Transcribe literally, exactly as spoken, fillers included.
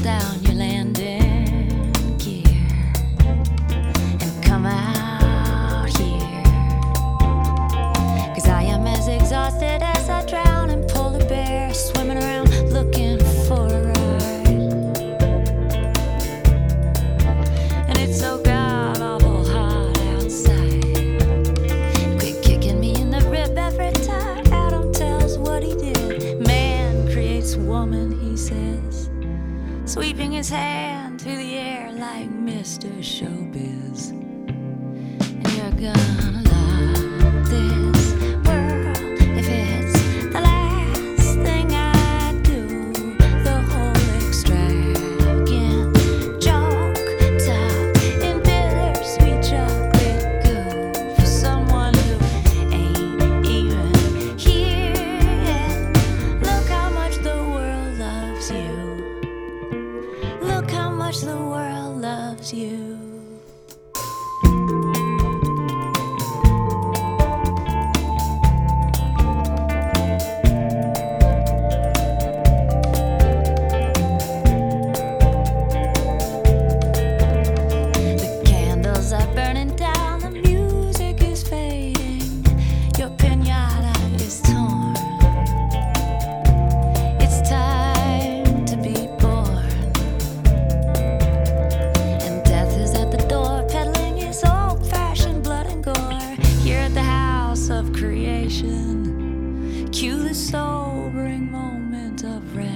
down your landing gear and come out here. 'Cause I am as exhausted as a drowning polar bear, swimming around looking for a ride. And it's so god awful hot outside. Quit kicking me in the rib every time Adam tells what he did. Man creates woman, he says, sweeping his hand through the air like Mister Showbiz. And you're gonna love this world if it's the last thing I do. The whole extravagant joke top in bittersweet chocolate goo for someone who ain't even here yet. Look how much the world loves you. Look how much the world loves you. The candles are burning down, the music is fading, your pinata is torn. It's time to be born. And death is at the door, peddling his old-fashioned blood and gore. Here at the house of creation, cue the sobering moment of rest.